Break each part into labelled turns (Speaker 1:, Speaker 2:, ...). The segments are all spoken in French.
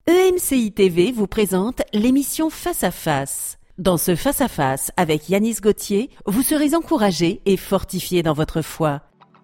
Speaker 1: EMCI TV vous présente l'émission Face à Face. Dans ce Face à Face avec Yanis Gauthier, vous serez encouragé et fortifié dans votre foi.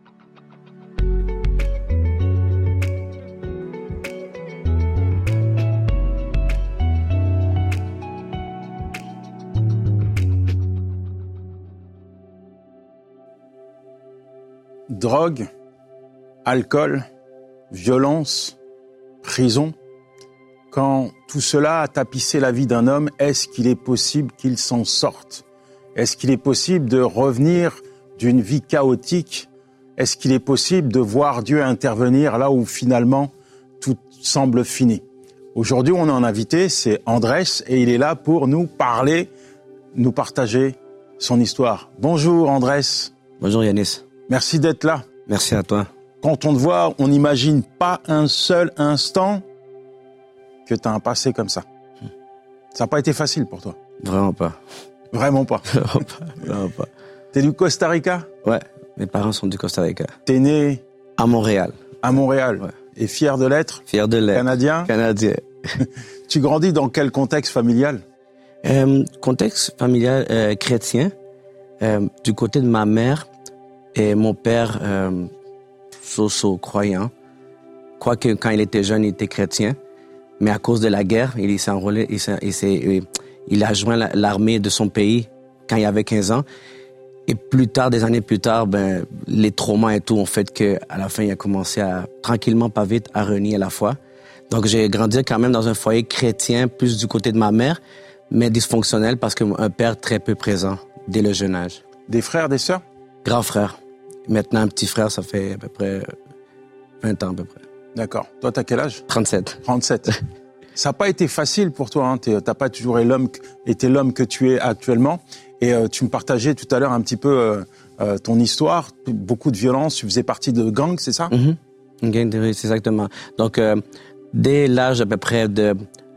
Speaker 2: Drogue, alcool, violence, prison. Quand tout cela a tapissé la vie d'un homme, est-ce qu'il est possible qu'il s'en sorte? Est-ce qu'il est possible de revenir d'une vie chaotique? Est-ce qu'il est possible de voir Dieu intervenir là où finalement tout semble fini? Aujourd'hui, on a un invité, c'est Andrés, et il est là pour nous parler, nous partager son histoire. Bonjour Andrés.
Speaker 3: Bonjour Yanis.
Speaker 2: Merci d'être là.
Speaker 3: Merci à toi.
Speaker 2: Quand on te voit, on n'imagine pas un seul instant que tu as un passé comme ça. Ça n'a pas été facile pour toi?
Speaker 3: Vraiment pas.
Speaker 2: Vraiment pas?
Speaker 3: Vraiment pas.
Speaker 2: T'es du Costa Rica?
Speaker 3: Ouais, mes parents sont du Costa Rica.
Speaker 2: T'es né?
Speaker 3: À Montréal.
Speaker 2: À Montréal.
Speaker 3: Ouais.
Speaker 2: Et fier de l'être?
Speaker 3: Fier de l'être.
Speaker 2: Canadien?
Speaker 3: Canadien.
Speaker 2: Tu grandis dans quel contexte familial?
Speaker 3: Contexte familial chrétien. Du côté de ma mère et mon père, croyant. Quoique quand il était jeune, il était chrétien. Mais à cause de la guerre, il s'est enrôlé, il a joint l'armée de son pays quand il avait 15 ans. Et plus tard, des années plus tard, les traumas et tout ont fait que, à la fin, il a commencé à, tranquillement, pas vite, à renier la foi. Donc, j'ai grandi quand même dans un foyer chrétien, plus du côté de ma mère, mais dysfonctionnel parce qu'un père très peu présent dès le jeune âge.
Speaker 2: Des frères, des sœurs? Grand
Speaker 3: frère. Maintenant, un petit frère, ça fait à peu près 20 ans à peu près.
Speaker 2: D'accord. Toi, t'as quel âge?
Speaker 3: 37.
Speaker 2: 37. Ça n'a pas été facile pour toi, hein. T'as pas toujours été l'homme que tu es actuellement. Et tu me partageais tout à l'heure un petit peu ton histoire, beaucoup de violence, tu faisais partie de gangs, c'est ça?
Speaker 3: Une gang de rue, c'est exactement. Donc, dès l'âge à peu près de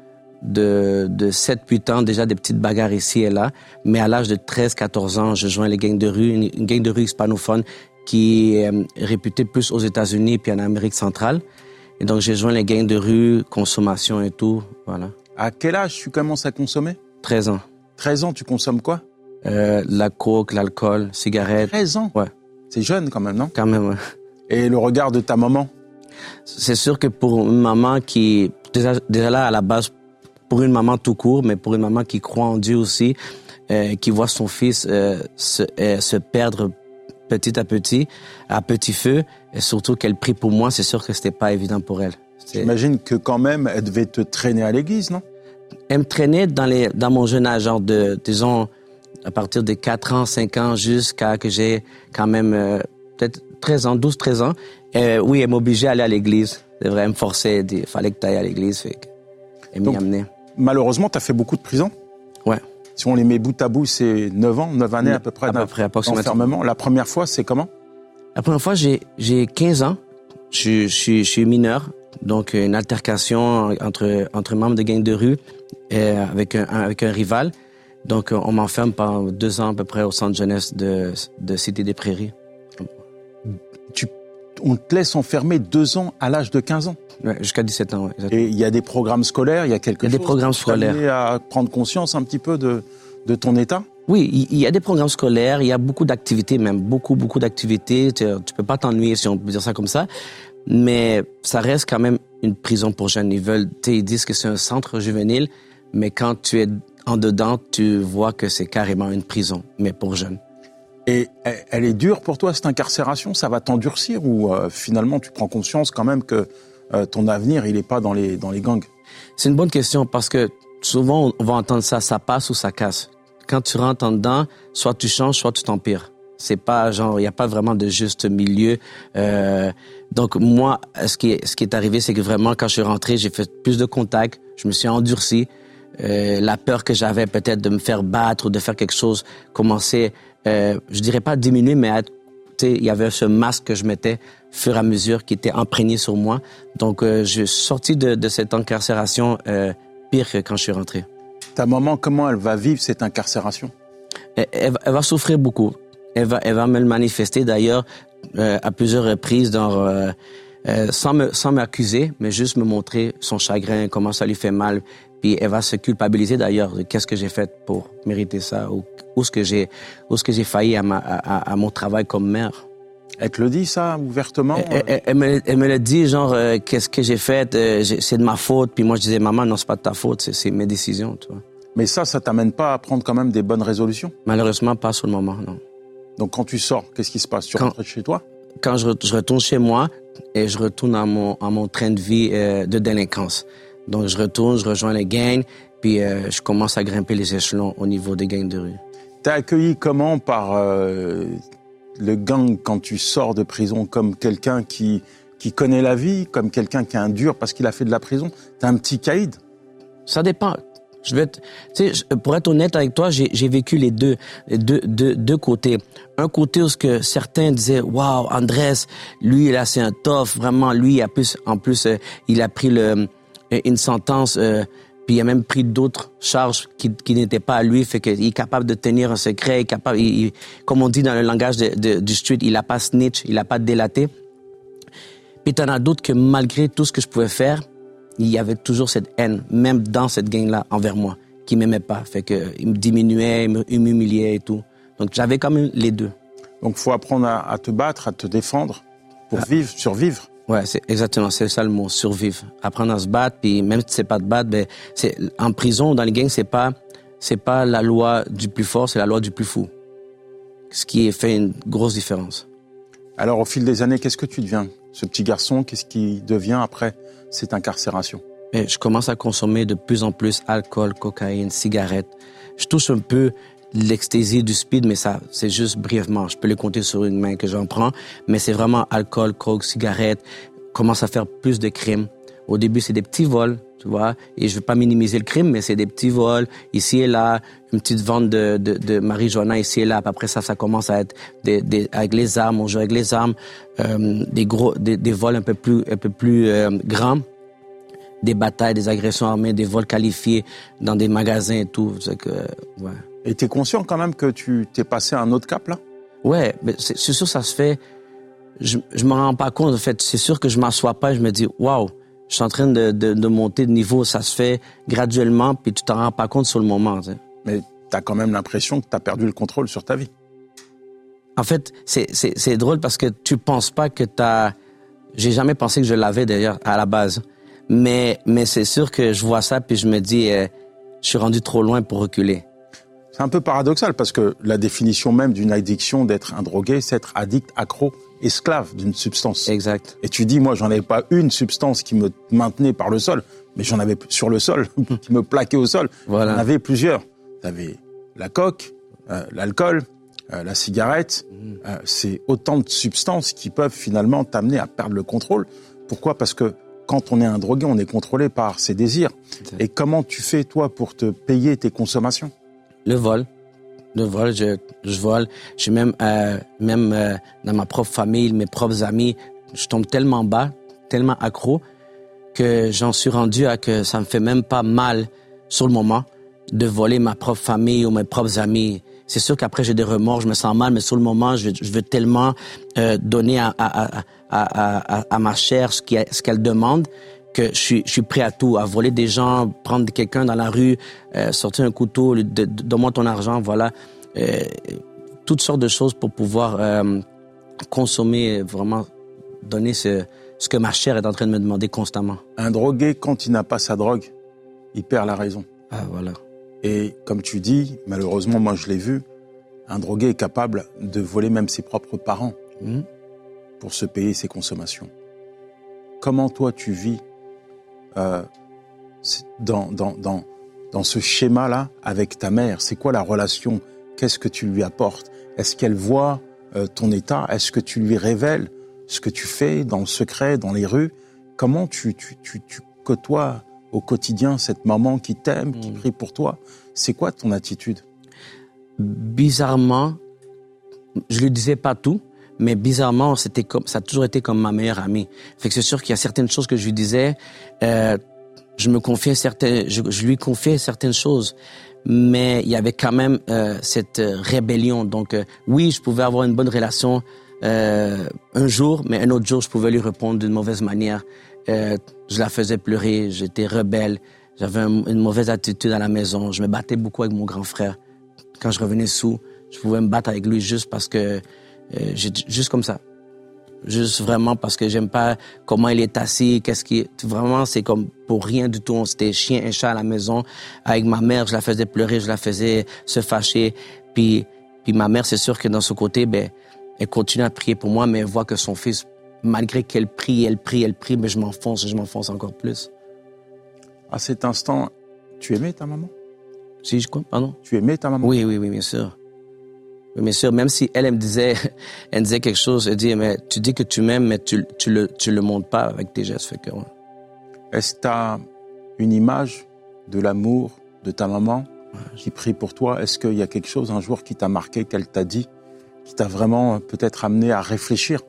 Speaker 3: 7-8 ans, déjà des petites bagarres ici et là. Mais à l'âge de 13-14 ans, je joins les gangs de rue, une gang de rue hispanophone qui est réputée plus aux États-Unis puis en Amérique centrale. Et donc, j'ai joint les gangs de rue, consommation et tout, voilà.
Speaker 2: À quel âge tu commences à consommer?
Speaker 3: 13 ans.
Speaker 2: 13 ans, tu consommes quoi?
Speaker 3: La coke, l'alcool, cigarettes.
Speaker 2: 13 ans?
Speaker 3: Ouais.
Speaker 2: C'est jeune quand même, non?
Speaker 3: Quand même, ouais.
Speaker 2: Et le regard de ta maman?
Speaker 3: C'est sûr que pour une maman qui... Déjà là, à la base, pour une maman tout court, mais pour une maman qui croit en Dieu aussi, qui voit son fils se perdre petit à petit feu, et surtout qu'elle prie pour moi, c'est sûr que c'était pas évident pour elle.
Speaker 2: J'imagine que quand même, elle devait te traîner à l'église, non?
Speaker 3: Elle me traînait dans mon jeune âge, genre disons, à partir de 4 ans, 5 ans, jusqu'à que j'ai quand même peut-être 12-13 ans. Oui, elle m'obligeait à aller à l'église. C'est vrai, elle me forçait, il fallait que tu ailles à l'église. Elle m'y amenait.
Speaker 2: Malheureusement, tu as fait beaucoup de prison?
Speaker 3: Ouais.
Speaker 2: Si on les met bout à bout, c'est 9 années à peu près d'enfermement. La première fois, c'est comment? La première fois, j'ai
Speaker 3: 15 ans. Je suis mineur. Donc, une altercation entre membres de gang de rue avec un rival. Donc, on m'enferme pendant 2 ans à peu près au centre jeunesse de Cité des Prairies.
Speaker 2: On te laisse enfermer 2 ans à l'âge de 15 ans?
Speaker 3: Ouais, jusqu'à 17 ans, ouais, exactement.
Speaker 2: Et il y a des programmes scolaires, il y a quelque chose?
Speaker 3: Il y a des programmes scolaires.
Speaker 2: Tu à prendre conscience un petit peu de ton état?
Speaker 3: Oui, il y a des programmes scolaires, il y a beaucoup d'activités, même beaucoup d'activités. Tu peux pas t'ennuyer, si on peut dire ça comme ça. Mais ça reste quand même une prison pour jeunes. Ils disent que c'est un centre juvénile, mais quand tu es en dedans, tu vois que c'est carrément une prison, mais pour jeunes.
Speaker 2: Et elle est dure pour toi, cette incarcération? Ça va t'endurcir ou finalement tu prends conscience quand même que ton avenir, il n'est pas dans les gangs?
Speaker 3: C'est une bonne question parce que souvent on va entendre ça passe ou ça casse. Quand tu rentres en dedans, soit tu changes, soit tu t'empires. C'est pas genre, il n'y a pas vraiment de juste milieu. Donc moi, ce qui est arrivé, c'est que vraiment quand je suis rentré, j'ai fait plus de contacts, je me suis endurci. La peur que j'avais peut-être de me faire battre ou de faire quelque chose commençait, je dirais pas diminuer, mais il y avait ce masque que je mettais au fur et à mesure qui était imprégné sur moi. Donc je suis sorti de cette incarcération pire que quand je suis rentré.
Speaker 2: Ta maman, comment elle va vivre cette incarcération?
Speaker 3: Elle va souffrir beaucoup. Elle va me le manifester d'ailleurs à plusieurs reprises. sans m'accuser, mais juste me montrer son chagrin, comment ça lui fait mal. Puis elle va se culpabiliser d'ailleurs de qu'est-ce que j'ai fait pour mériter ça, ou où est-ce que j'ai failli à mon travail comme mère.
Speaker 2: Elle te le dit, ça, ouvertement?
Speaker 3: Elle me le dit, genre, qu'est-ce que j'ai fait, c'est de ma faute. Puis moi, je disais, maman, non, c'est pas de ta faute, c'est mes décisions, tu vois.
Speaker 2: Mais ça t'amène pas à prendre quand même des bonnes résolutions?
Speaker 3: Malheureusement, pas sur le moment, non.
Speaker 2: Donc quand tu sors, qu'est-ce qui se passe? Tu rentres chez toi?
Speaker 3: Quand je retourne chez moi et je retourne à mon train de vie de délinquance. Donc je retourne, je rejoins les gangs, puis je commence à grimper les échelons au niveau des gangs de rue.
Speaker 2: T'es accueilli comment par le gang quand tu sors de prison? Comme quelqu'un qui connaît la vie, comme quelqu'un qui est un dur parce qu'il a fait de la prison? T'es un petit caïd?
Speaker 3: Ça dépend. Pour être honnête avec toi, j'ai vécu les deux côtés. Un côté où certains disaient, waouh, Andrés, lui là c'est un tough, vraiment, lui en plus il a pris une sentence, puis il a même pris d'autres charges qui n'étaient pas à lui, fait qu'il est capable de tenir un secret, comme on dit dans le langage du street, il a pas snitch, il a pas délaté. Puis t'en as d'autres que malgré tout ce que je pouvais faire, il y avait toujours cette haine, même dans cette gang-là, envers moi, qui m'aimait pas. Fait que il me diminuait, il m'humiliait et tout. Donc j'avais quand même les deux.
Speaker 2: Donc faut apprendre à te battre, à te défendre pour survivre.
Speaker 3: Ouais, c'est ça le mot, survivre. Apprendre à se battre, puis même si tu sais pas te battre, ben en prison, dans les gangs, c'est pas la loi du plus fort, c'est la loi du plus fou. Ce qui fait une grosse différence.
Speaker 2: Alors au fil des années, qu'est-ce que tu deviens? Ce petit garçon, qu'est-ce qui devient après cette incarcération?
Speaker 3: Et je commence à consommer de plus en plus alcool, cocaïne, cigarettes. Je touche un peu l'ecstasy du speed, mais ça, c'est juste brièvement. Je peux le compter sur une main que j'en prends, mais c'est vraiment alcool, coke, cigarettes. Commence à faire plus de crimes. Au début, c'est des petits vols, tu vois, et je veux pas minimiser le crime, mais c'est des petits vols, ici et là, une petite vente de marijuana ici et là. Puis après ça commence à être avec les armes, on joue avec les armes, des vols un peu plus grands, des batailles, des agressions armées, des vols qualifiés dans des magasins et tout. C'est que, ouais.
Speaker 2: Et t'es conscient quand même que tu t'es passé à un autre cap, là? Ouais,
Speaker 3: mais c'est sûr ça se fait. Je m'en rends pas compte, en fait. C'est sûr que je m'assois pas et je me dis, waouh, je suis en train de monter de niveau. Ça se fait graduellement, puis tu t'en rends pas compte sur le moment. Tu sais.
Speaker 2: Mais t'as quand même l'impression que t'as perdu le contrôle sur ta vie.
Speaker 3: En fait, c'est drôle parce que tu penses pas que j'ai jamais pensé que je l'avais d'ailleurs à la base. Mais c'est sûr que je vois ça puis je me dis, je suis rendu trop loin pour reculer.
Speaker 2: C'est un peu paradoxal parce que la définition même d'une addiction, d'être un drogué, c'est être addict, accro, esclave d'une substance.
Speaker 3: Exact.
Speaker 2: Et tu dis, moi, j'en avais pas une substance qui me maintenait par le sol, mais j'en avais sur le sol, qui me plaquait au sol.
Speaker 3: Voilà.
Speaker 2: J'en avais plusieurs. T'avais la coke, l'alcool, la cigarette. C'est autant de substances qui peuvent finalement t'amener à perdre le contrôle. Pourquoi? Parce que quand on est un drogué, on est contrôlé par ses désirs. Et comment tu fais, toi, pour te payer tes consommations?
Speaker 3: Le vol, je vole. Je suis même dans ma propre famille, mes propres amis, je tombe tellement bas, tellement accro, que j'en suis rendu à que ça me fait même pas mal sur le moment de voler ma propre famille ou mes propres amis. C'est sûr qu'après j'ai des remords, je me sens mal, mais sur le moment, je veux tellement donner à ma chair ce qu'elle demande, que je suis prêt à tout, à voler des gens, prendre quelqu'un dans la rue, sortir un couteau, donne-moi ton argent, voilà. Toutes sortes de choses pour pouvoir consommer, vraiment donner ce que ma chair est en train de me demander constamment.
Speaker 2: Un drogué, quand il n'a pas sa drogue, il perd la raison.
Speaker 3: Ah, voilà.
Speaker 2: Et comme tu dis, malheureusement, moi je l'ai vu, un drogué est capable de voler même ses propres parents pour se payer ses consommations. Comment toi tu vis dans ce schéma-là avec ta mère? C'est quoi la relation? Qu'est-ce que tu lui apportes? Est-ce qu'elle voit ton état? Est-ce que tu lui révèles ce que tu fais dans le secret, dans les rues? Comment tu côtoies au quotidien cette maman qui t'aime, qui prie pour toi? C'est quoi ton attitude?
Speaker 3: Bizarrement, je lui disais pas tout, mais bizarrement, ça a toujours été comme ma meilleure amie. Fait que c'est sûr qu'il y a certaines choses que je lui disais, je lui confiais certaines choses, mais il y avait quand même cette rébellion. Donc oui, je pouvais avoir une bonne relation un jour, mais un autre jour, je pouvais lui répondre d'une mauvaise manière. Je la faisais pleurer, j'étais rebelle, j'avais une mauvaise attitude à la maison, je me battais beaucoup avec mon grand frère. Quand je revenais sous, je pouvais me battre avec lui juste parce que, juste comme ça. Juste vraiment parce que j'aime pas comment il est assis, vraiment, c'est comme pour rien du tout. On s'était chien et chat à la maison. Avec ma mère, je la faisais pleurer, je la faisais se fâcher. Puis ma mère, c'est sûr que dans ce côté, elle continue à prier pour moi, mais elle voit que son fils, malgré qu'elle prie, mais je m'enfonce encore plus.
Speaker 2: À cet instant, tu aimais ta maman?
Speaker 3: Si, quoi? Pardon?
Speaker 2: Tu aimais ta maman?
Speaker 3: Oui, bien sûr. Oui, bien sûr, même si elle me disait quelque chose, elle dit, mais tu dis que tu m'aimes, mais tu le montres pas avec tes gestes. Fait que, ouais.
Speaker 2: Est-ce que tu as une image de l'amour de ta maman qui prie pour toi? Est-ce qu'il y a quelque chose un jour qui t'a marqué, qu'elle t'a dit, qui t'a vraiment peut-être amené à réfléchir?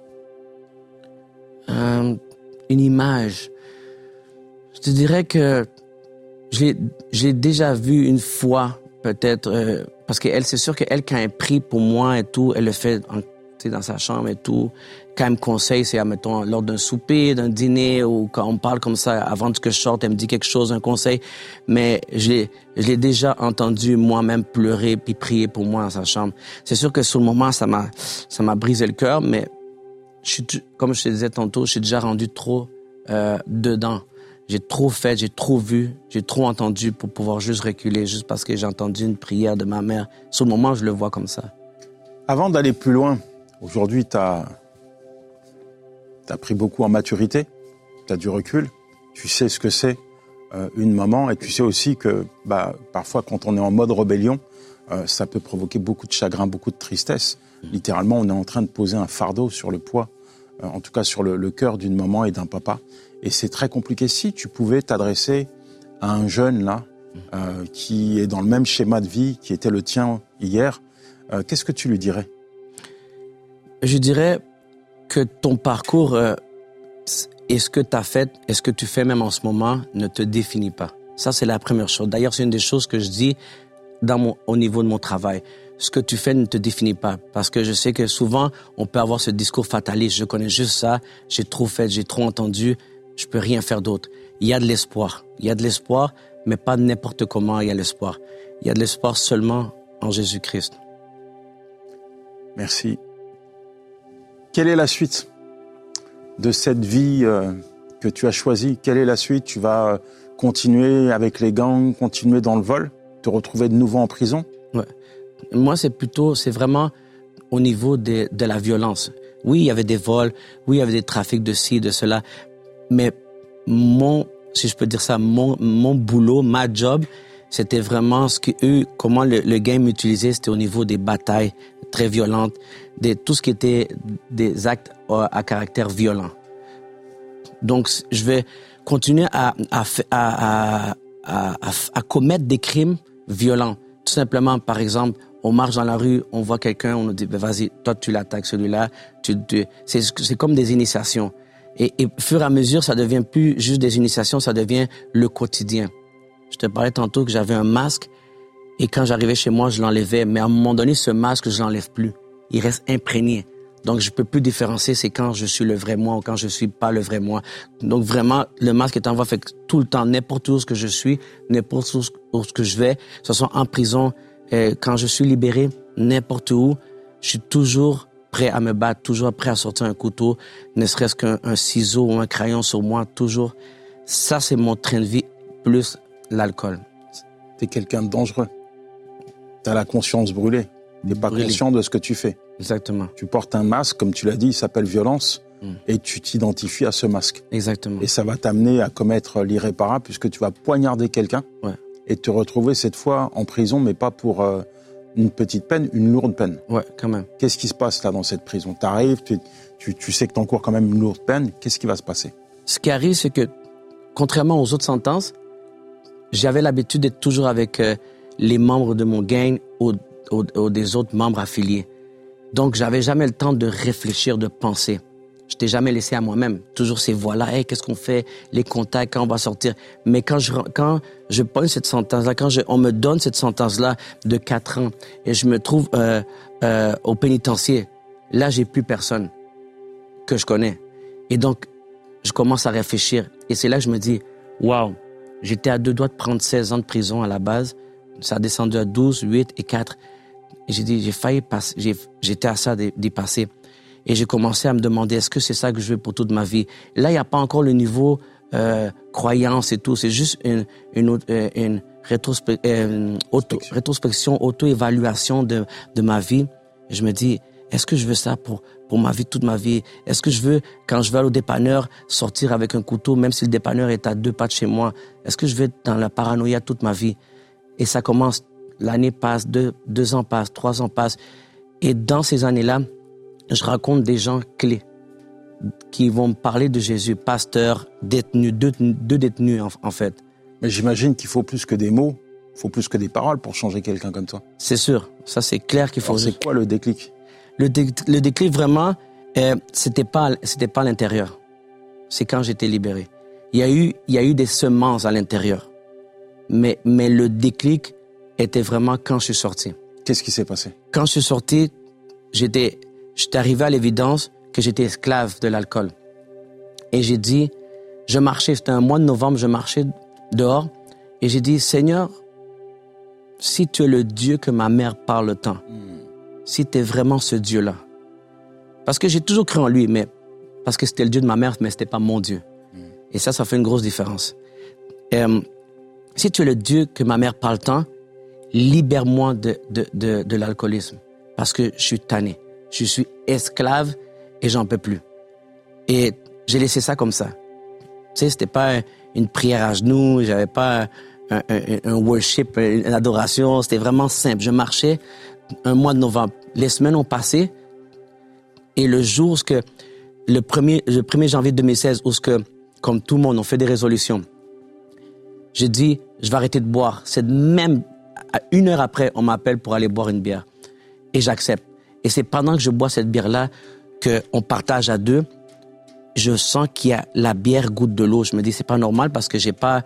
Speaker 3: Une image. Je te dirais que je l'ai déjà vu une fois, peut-être, parce qu'elle, c'est sûr qu'elle, quand elle prie pour moi et tout, elle le fait dans sa chambre et tout. Quand elle me conseille, c'est, admettons, lors d'un souper, d'un dîner, ou quand on parle comme ça, avant que je sorte, elle me dit quelque chose, un conseil. Mais je l'ai déjà entendu moi-même pleurer puis prier pour moi dans sa chambre. C'est sûr que sur le moment, ça m'a brisé le cœur, mais comme je te disais tantôt, je suis déjà rendu trop dedans. J'ai trop fait, j'ai trop vu, j'ai trop entendu pour pouvoir juste reculer, juste parce que j'ai entendu une prière de ma mère. Sur le moment, je le vois comme ça.
Speaker 2: Avant d'aller plus loin, aujourd'hui, tu as pris beaucoup en maturité, tu as du recul, tu sais ce que c'est une maman, et tu sais aussi que parfois, quand on est en mode rébellion, ça peut provoquer beaucoup de chagrin, beaucoup de tristesse. Littéralement, on est en train de poser un fardeau sur le poids, en tout cas sur le cœur d'une maman et d'un papa. Et c'est très compliqué. Si tu pouvais t'adresser à un jeune là, qui est dans le même schéma de vie qui était le tien hier, qu'est-ce que tu lui dirais?
Speaker 3: Je dirais que ton parcours et ce que tu as fait et ce que tu fais même en ce moment ne te définit pas. Ça, c'est la première chose. D'ailleurs, c'est une des choses que je dis au niveau de mon travail. Ce que tu fais ne te définit pas. Parce que je sais que souvent, on peut avoir ce discours fataliste. Je connais juste ça, j'ai trop fait, j'ai trop entendu, je peux rien faire d'autre. Il y a de l'espoir. Il y a de l'espoir, mais pas n'importe comment il y a l'espoir. Il y a de l'espoir seulement en Jésus-Christ.
Speaker 2: Merci. Quelle est la suite de cette vie que tu as choisie? Quelle est la suite? Tu vas continuer avec les gangs, continuer dans le vol, te retrouver de nouveau en prison?
Speaker 3: Ouais. Moi, c'est vraiment au niveau de la violence. Oui, il y avait des vols, oui, il y avait des trafics de ci, de cela, mais si je peux dire ça, mon boulot, ma job, c'était vraiment comment le game utilisait, c'était au niveau des batailles très violentes, tout ce qui était des actes à caractère violent. Donc, je vais continuer à commettre des crimes violents. Tout simplement, par exemple, on marche dans la rue, on voit quelqu'un, on nous dit, vas-y, toi, tu l'attaques, celui-là. C'est comme des initiations. Et au fur et à mesure, ça devient plus juste des initiations, ça devient le quotidien. Je te parlais tantôt que j'avais un masque et quand j'arrivais chez moi, je l'enlevais. Mais à un moment donné, ce masque, je l'enlève plus. Il reste imprégné. Donc, je peux plus différencier c'est quand je suis le vrai moi ou quand je suis pas le vrai moi. Donc, vraiment, le masque est en voie, fait que tout le temps, n'importe où que je suis, n'importe où que je vais, que ce soit en prison, quand je suis libéré, n'importe où, je suis toujours prêt à me battre, toujours prêt à sortir un couteau, ne serait-ce qu'un ciseau ou un crayon sur moi, toujours. Ça, c'est mon train de vie, plus l'alcool.
Speaker 2: T'es quelqu'un de dangereux. T'as la conscience brûlée. T'es pas conscient de ce que tu fais.
Speaker 3: Exactement.
Speaker 2: Tu portes un masque, comme tu l'as dit, il s'appelle violence, et tu t'identifies à ce masque.
Speaker 3: Exactement.
Speaker 2: Et ça va t'amener à commettre l'irréparable, puisque tu vas poignarder quelqu'un, et te retrouver cette fois en prison, mais pas pour une petite peine, une lourde peine.
Speaker 3: Ouais, quand même.
Speaker 2: Qu'est-ce qui se passe là dans cette prison? T'arrives, tu sais que t'encours quand même une lourde peine, qu'est-ce qui va se passer?
Speaker 3: Ce qui arrive, c'est que, contrairement aux autres sentences, j'avais l'habitude d'être toujours avec les membres de mon gang ou des autres membres affiliés. Donc, j'avais jamais le temps de réfléchir, de penser. Je t'ai jamais laissé à moi-même. Toujours ces voix-là, hey, qu'est-ce qu'on fait, les contacts, quand on va sortir. Mais quand je pogne cette sentence-là, on me donne cette sentence-là de 4 ans et je me trouve au pénitencier, Là, j'ai plus personne que je connais. Et donc, je commence à réfléchir. Et c'est là que je me dis, waouh, j'étais à 2 doigts de prendre 16 ans de prison à la base. Ça a descendu à 12, 8 et 4. Et j'ai dit, j'ai failli passer, j'étais à ça d'y passer. Et j'ai commencé à me demander, est-ce que c'est ça que je veux pour toute ma vie? Là, il n'y a pas encore le niveau croyance et tout. C'est juste une rétrospection, auto-évaluation de ma vie. Et je me dis, est-ce que je veux ça pour ma vie, toute ma vie? Est-ce que je veux, quand je vais aller au dépanneur, sortir avec un couteau, même si le dépanneur est à 2 pas de chez moi? Est-ce que je vais être dans la paranoïa toute ma vie? Et ça commence, l'année passe, 2 ans passent, 3 ans passent. Et dans ces années-là, je rencontre des gens clés qui vont me parler de Jésus, pasteurs, détenus, deux détenus en fait.
Speaker 2: Mais j'imagine qu'il faut plus que des mots, il faut plus que des paroles pour changer quelqu'un comme toi.
Speaker 3: C'est sûr, ça c'est clair qu'il faut...
Speaker 2: Alors, c'est quoi le déclic?
Speaker 3: Le déclic vraiment, c'était pas à l'intérieur. C'est quand j'étais libéré. Il y a eu des semences à l'intérieur. Mais le déclic était vraiment quand je suis sorti.
Speaker 2: Qu'est-ce qui s'est passé? Quand
Speaker 3: je suis sorti, j'étais arrivé à l'évidence que j'étais esclave de l'alcool. Et j'ai dit, je marchais, c'était un mois de novembre, je marchais dehors, et j'ai dit, Seigneur, si tu es le Dieu que ma mère parle tant, si tu es vraiment ce Dieu-là, parce que j'ai toujours cru en lui, mais parce que c'était le Dieu de ma mère, mais c'était pas mon Dieu. Et ça fait une grosse différence. Si tu es le Dieu que ma mère parle tant, libère-moi de l'alcoolisme, parce que je suis tanné. Je suis esclave et j'en peux plus. Et j'ai laissé ça comme ça. Tu sais, c'était pas une prière à genoux, j'avais pas un worship, une adoration, c'était vraiment simple. Je marchais un mois de novembre. Les semaines ont passé et le jour où le 1er janvier 2016, où comme tout le monde, on fait des résolutions, j'ai dit, je vais arrêter de boire. C'est même à 1 heure après, on m'appelle pour aller boire une bière. Et j'accepte. Et c'est pendant que je bois cette bière-là qu'on partage à 2. Je sens qu'il y a la bière goûte de l'eau. Je me dis, c'est pas normal parce que j'ai pas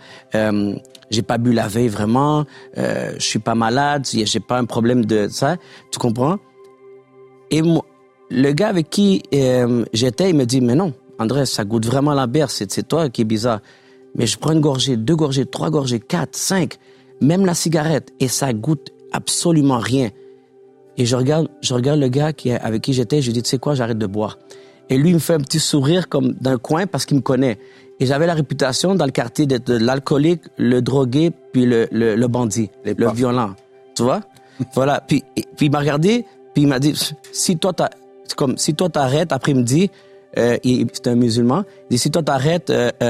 Speaker 3: bu la veille vraiment. Je suis pas malade. J'ai pas un problème de ça. Tu comprends? Et le gars avec qui j'étais, il me dit, mais non, André, ça goûte vraiment la bière. C'est toi qui est bizarre. Mais je prends une gorgée, 2 gorgées, 3 gorgées, 4, 5, même la cigarette, et ça goûte absolument rien. Et je regarde le gars avec qui j'étais, je lui dis, tu sais quoi, j'arrête de boire. Et lui, il me fait un petit sourire comme d'un coin parce qu'il me connaît. Et j'avais la réputation dans le quartier d'être l'alcoolique, le drogué, puis le bandit, le violent. Tu vois? Voilà. Puis il m'a regardé, puis il m'a dit, si toi t'arrêtes, après il me dit, c'est un musulman, il dit, si toi t'arrêtes,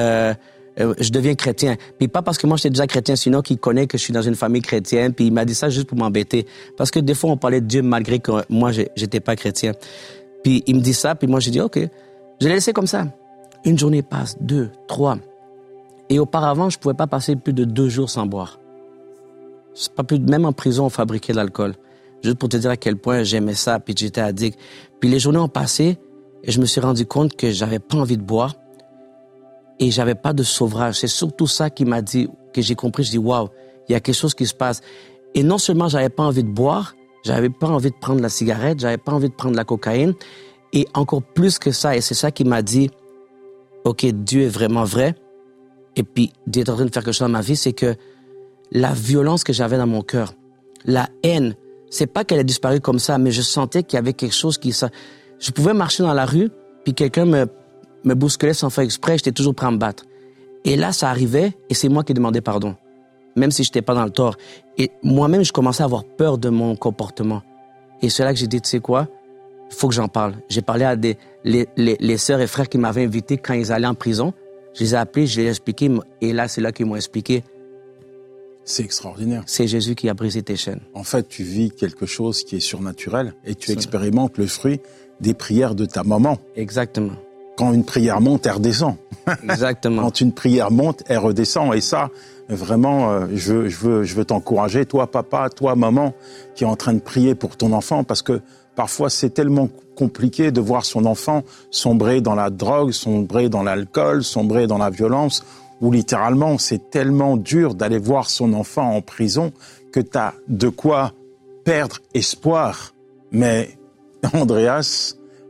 Speaker 3: je deviens chrétien. Puis pas parce que moi j'étais déjà chrétien, sinon qu'il connaît que je suis dans une famille chrétienne. Puis il m'a dit ça juste pour m'embêter. Parce que des fois on parlait de Dieu malgré que moi j'étais pas chrétien. Puis il me dit ça, puis moi j'ai dit ok. Je l'ai laissé comme ça. Une journée passe, 2, 3. Et auparavant je pouvais pas passer plus de 2 jours sans boire. C'est pas plus, même en prison on fabriquait de l'alcool. Juste pour te dire à quel point j'aimais ça, puis j'étais addict. Puis les journées ont passé et je me suis rendu compte que j'avais pas envie de boire. Et j'avais pas de sevrage. C'est surtout ça qui m'a dit, que j'ai compris. Je dis, waouh, il y a quelque chose qui se passe. Et non seulement j'avais pas envie de boire, j'avais pas envie de prendre la cigarette, j'avais pas envie de prendre la cocaïne. Et encore plus que ça, et c'est ça qui m'a dit, ok, Dieu est vraiment vrai. Et puis, Dieu est en train de faire quelque chose dans ma vie, c'est que la violence que j'avais dans mon cœur, la haine, c'est pas qu'elle a disparu comme ça, mais je sentais qu'il y avait quelque chose je pouvais marcher dans la rue, puis quelqu'un me bousculait sans faire exprès, j'étais toujours prêt à me battre. Et là, ça arrivait, et c'est moi qui demandais pardon, même si je n'étais pas dans le tort. Et moi-même, je commençais à avoir peur de mon comportement. Et c'est là que j'ai dit, tu sais quoi, il faut que j'en parle. J'ai parlé à les sœurs et frères qui m'avaient invité quand ils allaient en prison. Je les ai appelés, je les ai expliqués, et là, c'est là qu'ils m'ont expliqué.
Speaker 2: C'est extraordinaire.
Speaker 3: C'est Jésus qui a brisé tes chaînes.
Speaker 2: En fait, tu vis quelque chose qui est surnaturel, et tu expérimentes le fruit des prières de ta maman.
Speaker 3: Exactement.
Speaker 2: Quand une prière monte, elle redescend.
Speaker 3: Exactement.
Speaker 2: Quand une prière monte, elle redescend. Et ça, vraiment, je veux t'encourager, toi papa, toi maman, qui est en train de prier pour ton enfant, parce que parfois c'est tellement compliqué de voir son enfant sombrer dans la drogue, sombrer dans l'alcool, sombrer dans la violence, ou littéralement c'est tellement dur d'aller voir son enfant en prison que tu as de quoi perdre espoir. Mais Andreas,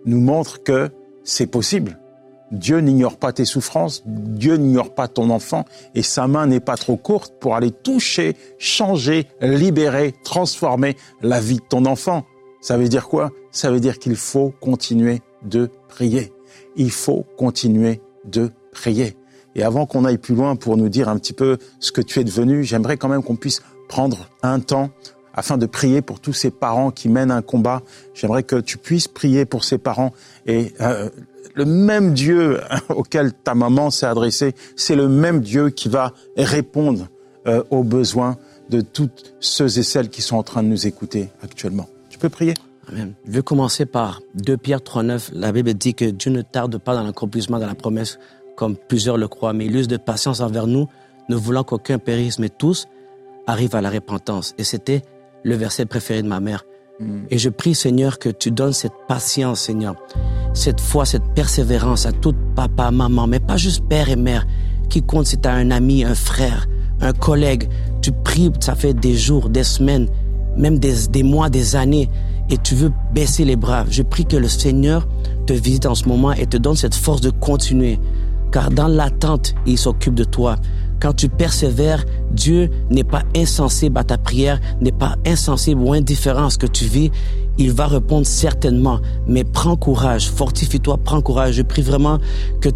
Speaker 2: nous montre que c'est possible. Dieu n'ignore pas tes souffrances, Dieu n'ignore pas ton enfant, et sa main n'est pas trop courte pour aller toucher, changer, libérer, transformer la vie de ton enfant. Ça veut dire quoi? Ça veut dire qu'il faut continuer de prier. Il faut continuer de prier. Et avant qu'on aille plus loin pour nous dire un petit peu ce que tu es devenu, j'aimerais quand même qu'on puisse prendre un temps afin de prier pour tous ces parents qui mènent un combat. J'aimerais que tu puisses prier pour ces parents. Et le même Dieu auquel ta maman s'est adressée, c'est le même Dieu qui va répondre aux besoins de toutes ceux et celles qui sont en train de nous écouter actuellement. Tu peux prier?
Speaker 3: Amen. Je vais commencer par 2 Pierre 3,9. La Bible dit que Dieu ne tarde pas dans l'accomplissement de la promesse, comme plusieurs le croient, mais il use de patience envers nous, ne voulant qu'aucun périsse, mais tous arrivent à la repentance. Et c'était le verset préféré de ma mère. Et je prie, Seigneur, que tu donnes cette patience, Seigneur, cette foi, cette persévérance à tout papa, maman, mais pas juste père et mère. Qui compte si tu as un ami, un frère, un collègue, tu pries, ça fait des jours, des semaines, même des mois, des années, et tu veux baisser les bras. Je prie que le Seigneur te visite en ce moment et te donne cette force de continuer. Car dans l'attente, il s'occupe de toi. Quand tu persévères, Dieu n'est pas insensible à ta prière, n'est pas insensible ou indifférent à ce que tu vis. Il va répondre certainement. Mais prends courage, fortifie-toi, prends courage. Je prie vraiment que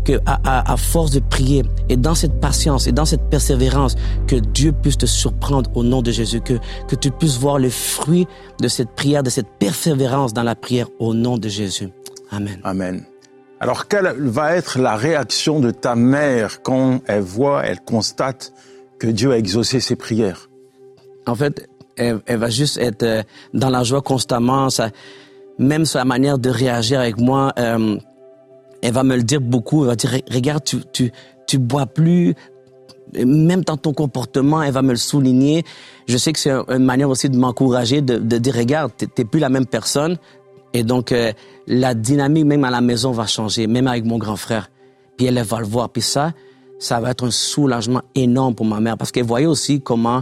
Speaker 3: à force de prier et dans cette patience et dans cette persévérance, que Dieu puisse te surprendre au nom de Jésus, que tu puisses voir le fruit de cette prière, de cette persévérance dans la prière au nom de Jésus. Amen.
Speaker 2: Amen. Alors, quelle va être la réaction de ta mère quand elle voit, elle constate que Dieu a exaucé ses prières?
Speaker 3: En fait, elle va juste être dans la joie constamment. Même sa manière de réagir avec moi, elle va me le dire beaucoup. Elle va dire, regarde, tu bois plus. Même dans ton comportement, elle va me le souligner. Je sais que c'est une manière aussi de m'encourager, de dire, regarde, t'es plus la même personne. Et donc, la dynamique même à la maison va changer, même avec mon grand frère. Puis elle va le voir. Puis ça va être un soulagement énorme pour ma mère, parce qu'elle voyait aussi comment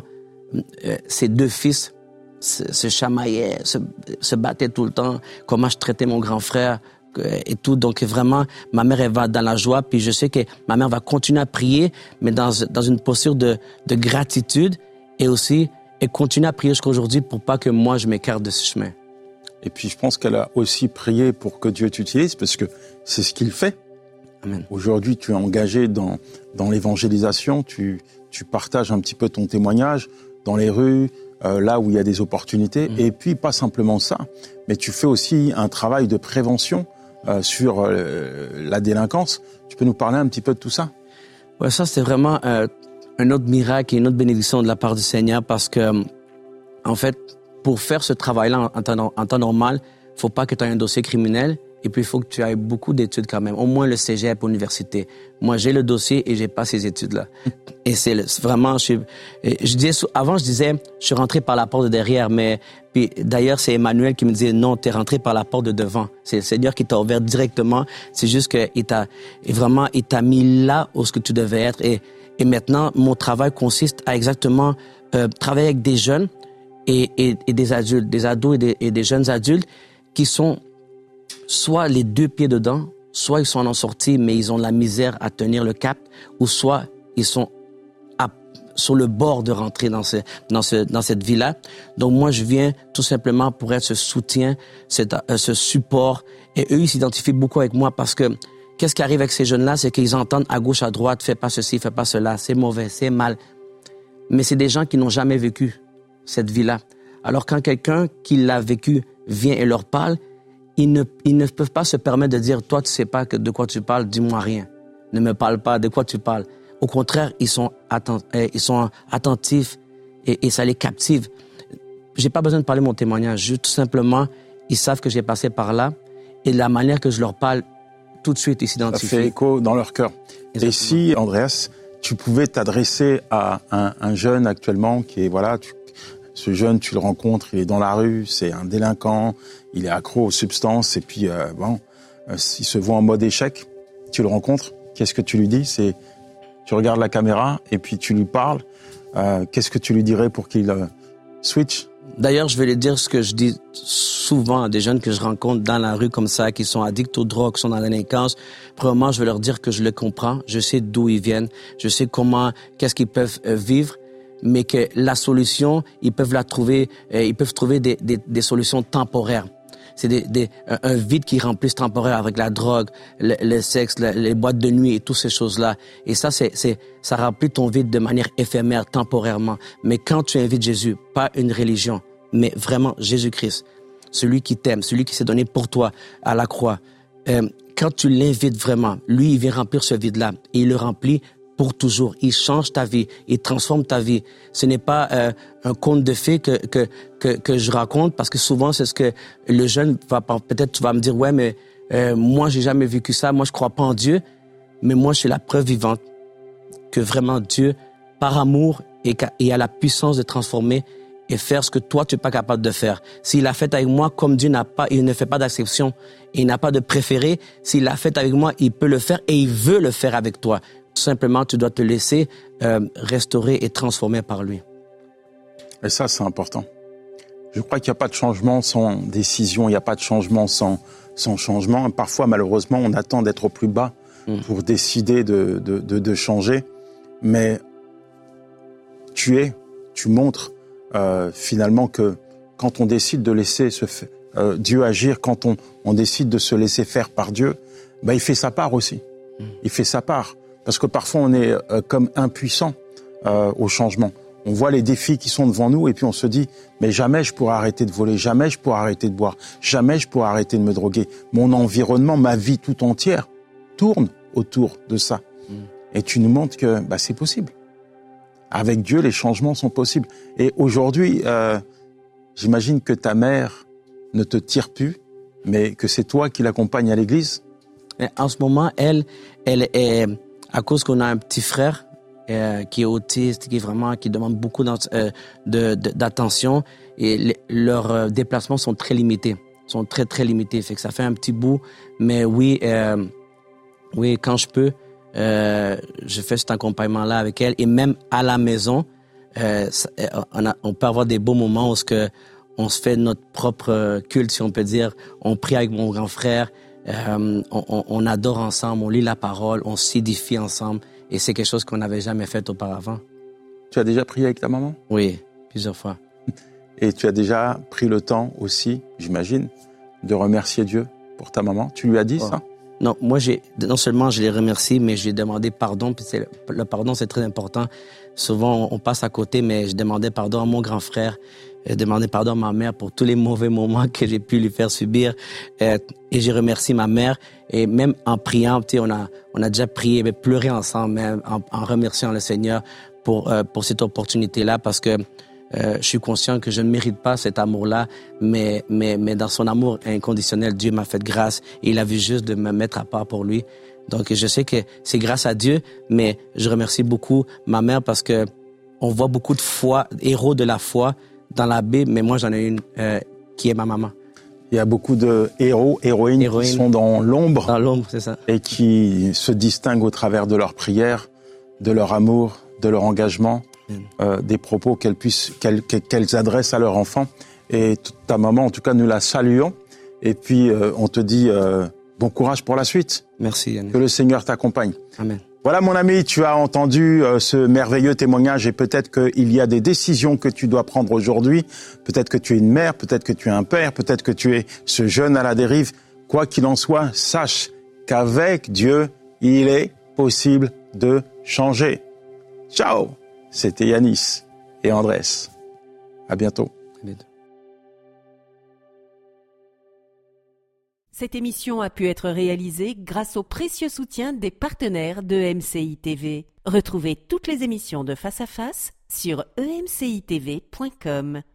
Speaker 3: ses 2 fils se chamaillaient, se battaient tout le temps, comment je traitais mon grand frère et tout. Donc vraiment, ma mère, elle va dans la joie. Puis je sais que ma mère va continuer à prier, mais dans une posture de gratitude, et aussi, elle continue à prier jusqu'à aujourd'hui pour pas que moi, je m'écarte de ce chemin.
Speaker 2: Et puis, je pense qu'elle a aussi prié pour que Dieu t'utilise, parce que c'est ce qu'il fait.
Speaker 3: Amen.
Speaker 2: Aujourd'hui, tu es engagé dans l'évangélisation, tu partages un petit peu ton témoignage dans les rues, là où il y a des opportunités. Et puis, pas simplement ça, mais tu fais aussi un travail de prévention sur la délinquance. Tu peux nous parler un petit peu de tout ça?
Speaker 3: Ouais, ça, c'est vraiment un autre miracle et une autre bénédiction de la part du Seigneur, parce que, en fait, pour faire ce travail-là en temps normal, il ne faut pas que tu aies un dossier criminel, et puis il faut que tu aies beaucoup d'études quand même, au moins le cégep, l'université. Moi, j'ai le dossier et j'ai pas ces études-là. Et c'est vraiment, avant, je disais, je suis rentré par la porte de derrière, mais puis d'ailleurs, c'est Emmanuel qui me disait, non, tu es rentré par la porte de devant. C'est le Seigneur qui t'a ouvert directement. C'est juste qu'il t'a mis là où ce que tu devais être. Et maintenant, mon travail consiste à exactement travailler avec des jeunes, et des adultes, des ados et des jeunes adultes qui sont soit les 2 pieds dedans, soit ils sont en sortie mais ils ont de la misère à tenir le cap, ou soit ils sont sur le bord de rentrer dans cette vie-là. Donc moi, je viens tout simplement pour être ce soutien, ce support, et eux, ils s'identifient beaucoup avec moi, parce que qu'est-ce qui arrive avec ces jeunes-là, c'est qu'ils entendent à gauche, à droite, fais pas ceci, fais pas cela, c'est mauvais, c'est mal. Mais c'est des gens qui n'ont jamais vécu cette vie-là. Alors quand quelqu'un qui l'a vécu vient et leur parle, ils ne peuvent pas se permettre de dire, toi tu sais pas de quoi tu parles, dis-moi rien. Ne me parle pas de quoi tu parles. Au contraire, ils sont attentifs et ça les captive. J'ai pas besoin de parler mon témoignage, juste tout simplement, ils savent que j'ai passé par là, et de la manière que je leur parle, tout de suite ils s'identifient.
Speaker 2: Ça fait écho dans leur cœur. Exactement. Et si, Andreas, tu pouvais t'adresser à un jeune actuellement qui est, voilà, ce jeune, tu le rencontres, il est dans la rue, c'est un délinquant, il est accro aux substances, et puis, il se voit en mode échec. Tu le rencontres, qu'est-ce que tu lui dis? Tu regardes la caméra, et puis tu lui parles. Qu'est-ce que tu lui dirais pour qu'il switch?
Speaker 3: D'ailleurs, je vais le dire ce que je dis souvent à des jeunes que je rencontre dans la rue comme ça, qui sont addicts aux drogues, qui sont dans la délinquance. Premièrement, je vais leur dire que je les comprends, je sais d'où ils viennent, je sais qu'est-ce qu'ils peuvent vivre, mais que la solution, ils peuvent trouver des solutions temporaires. C'est un vide qui remplit temporaire avec la drogue, le sexe, les boîtes de nuit et toutes ces choses-là. Et ça, ça remplit ton vide de manière éphémère, temporairement. Mais quand tu invites Jésus, pas une religion, mais vraiment Jésus-Christ, celui qui t'aime, celui qui s'est donné pour toi à la croix, quand tu l'invites vraiment, lui, il vient remplir ce vide-là et il le remplit pour toujours. Il change ta vie, il transforme ta vie. Ce n'est pas un conte de fées que je raconte, parce que souvent c'est ce que le jeune va, peut-être tu vas me dire, ouais, mais moi j'ai jamais vécu ça, moi je crois pas en Dieu, mais moi je suis la preuve vivante que vraiment Dieu, par amour, et a la puissance de transformer et faire ce que toi tu n'es pas capable de faire. S'il a fait avec moi, comme Dieu il ne fait pas d'acception, il n'a pas de préféré, s'il l'a fait avec moi, il peut le faire et il veut le faire avec toi. Simplement, tu dois te laisser restaurer et transformer par lui.
Speaker 2: Et ça, c'est important. Je crois qu'il n'y a pas de changement sans décision, il n'y a pas de changement sans changement. Parfois, malheureusement, on attend d'être au plus bas pour décider de changer. Mais tu montres finalement que quand on décide de laisser Dieu agir, quand on décide de se laisser faire par Dieu, il fait sa part aussi. Il fait sa part. Parce que parfois, on est comme impuissant au changement. On voit les défis qui sont devant nous et puis on se dit « mais jamais je pourrai arrêter de voler, jamais je pourrai arrêter de boire, jamais je pourrai arrêter de me droguer. Mon environnement, ma vie tout entière tourne autour de ça. » Et tu nous montres que c'est possible. Avec Dieu, les changements sont possibles. Et aujourd'hui, j'imagine que ta mère ne te tire plus, mais que c'est toi qui l'accompagne à l'église.
Speaker 3: En ce moment, elle est... À cause qu'on a un petit frère qui est autiste, qui demande beaucoup d'attention, et leurs déplacements sont très limités, sont très très limités. Fait que ça fait un petit bout, mais oui, quand je peux, je fais cet accompagnement-là avec elle, et même à la maison, on peut avoir des beaux moments où on se fait notre propre culte, si on peut dire. On prie avec mon grand frère. On adore ensemble, on lit la parole, on s'édifie ensemble, et c'est quelque chose qu'on n'avait jamais fait auparavant.
Speaker 2: Tu as déjà prié avec ta maman?
Speaker 3: Oui, plusieurs fois.
Speaker 2: Et tu as déjà pris le temps aussi, j'imagine, de remercier Dieu pour ta maman? Tu lui as dit ça?
Speaker 3: Non, moi, non seulement je les remercie, mais j'ai demandé pardon. Puis le pardon, c'est très important. Souvent, on passe à côté, mais je demandais pardon à mon grand frère. Je demandais pardon à ma mère pour tous les mauvais moments que j'ai pu lui faire subir. Et j'ai remercié ma mère. Et même en priant, on a déjà prié, mais pleuré ensemble, même en remerciant le Seigneur pour cette opportunité-là, parce que je suis conscient que je ne mérite pas cet amour-là, mais dans son amour inconditionnel, Dieu m'a fait grâce et il a vu juste de me mettre à part pour lui. Donc je sais que c'est grâce à Dieu, mais je remercie beaucoup ma mère, parce que on voit beaucoup de héros de la foi dans la Bible, mais moi j'en ai une qui est ma maman.
Speaker 2: Il y a beaucoup de héroïnes qui sont dans l'ombre.
Speaker 3: Dans l'ombre, c'est ça.
Speaker 2: Et qui se distinguent au travers de leurs prières, de leur amour, de leur engagement, des propos qu'elles adressent à leurs enfants. Et ta maman, en tout cas, nous la saluons. Et puis, on te dit bon courage pour la suite.
Speaker 3: Merci, Yannick.
Speaker 2: Que le Seigneur t'accompagne.
Speaker 3: Amen.
Speaker 2: Voilà, mon ami, tu as entendu ce merveilleux témoignage, et peut-être qu'il y a des décisions que tu dois prendre aujourd'hui. Peut-être que tu es une mère, peut-être que tu es un père, peut-être que tu es ce jeune à la dérive. Quoi qu'il en soit, sache qu'avec Dieu, il est possible de changer. Ciao! C'était Yanis et Andrés. À bientôt.
Speaker 3: À bientôt.
Speaker 1: Cette émission a pu être réalisée grâce au précieux soutien des partenaires de MCI TV. Retrouvez toutes les émissions de Face à Face sur emcitv.com.